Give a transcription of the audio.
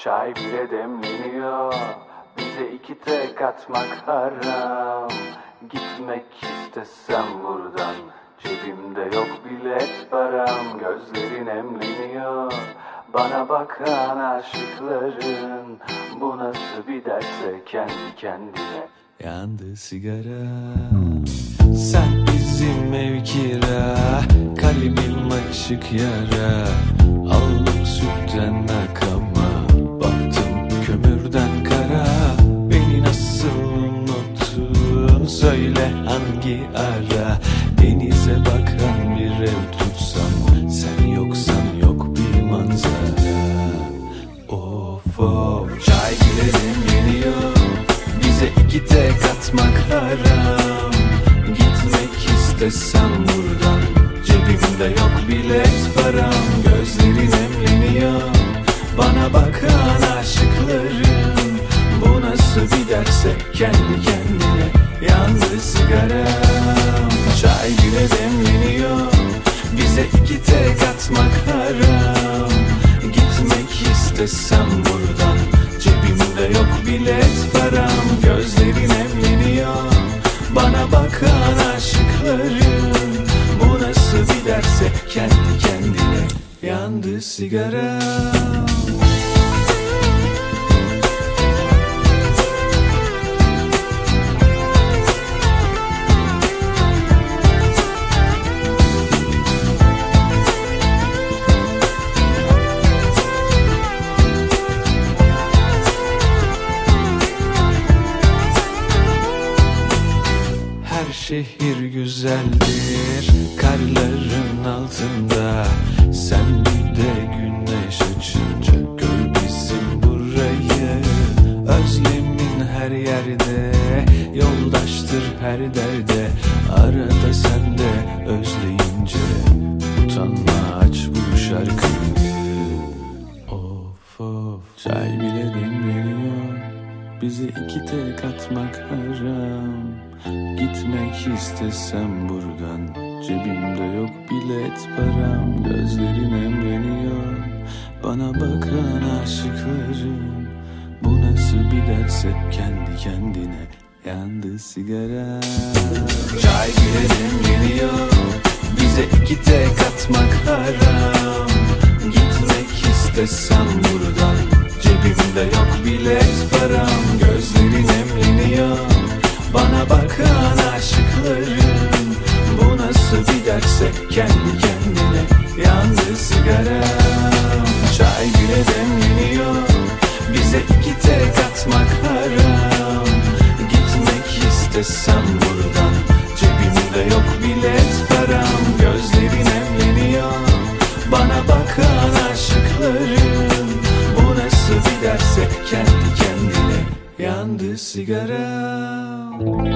Çay bile demleniyor, bize iki tek atmak haram. Gitmek istesem buradan, cebimde yok bilet param. Gözlerin emleniyor, bana bakan aşıkların. Bu nasıl bir derse kendi kendine. Yandı sigara, sen bizim ev kira, kalbim açık yara. Aldım sütten akama, baktım kömürden kara. Beni nasıl unuttun, söyle hangi ara. Denize bakan bir ev tutsam, sen yoksan yok bir manzara. Of of, çay bile demleniyor, bize iki tek atmak haram. Gitmek istesem buradan, cebimde yok bilet param. Gözlerin emleniyor, bana bakan aşıkların. Bu nasıl bir derse kendi kendine. Yandı sigaram, çay bile demleniyor, bize iki tek atmak haram. Gitmek istesem buradan, cebimde yok bilet param. Gözlerin emleniyor, bana bakan aşıkların. Bu nasıl bir derse kendi kendine. Yandı sigaram. Şehir güzeldir karların altında. Sen bir de güneş açınca gör bizim burayı. Özlemin her yerde, yoldaştır her derde. Arada sen de özleyince utanma, aç bu şarkıyı. Of of, çay bile demleniyor, bize iki tek atmak haram. Gitmek istesem buradan, cebimde yok bilet param. Gözlerin emleniyor, bana bakan aşıkların. Bu nasıl bir derse kendi kendine. Yandı sigara, çay bile demleniyor, bize iki tek atmak haram. Gitmek istesem buradan, cebimde yok bilet param. Gözlerin emleniyor, bana bakan aşıkların. Bu nasıl bir derse kendi kendine. Yandı sigaram, çay bile demleniyor, bize iki tek atmak haram. Gitmek istesem buradan, cebimde yok bilet param. Gözlerin emleniyor, bana bakan aşıkların. Bu nasıl bir derse kendi kendine. Yandı sigaram.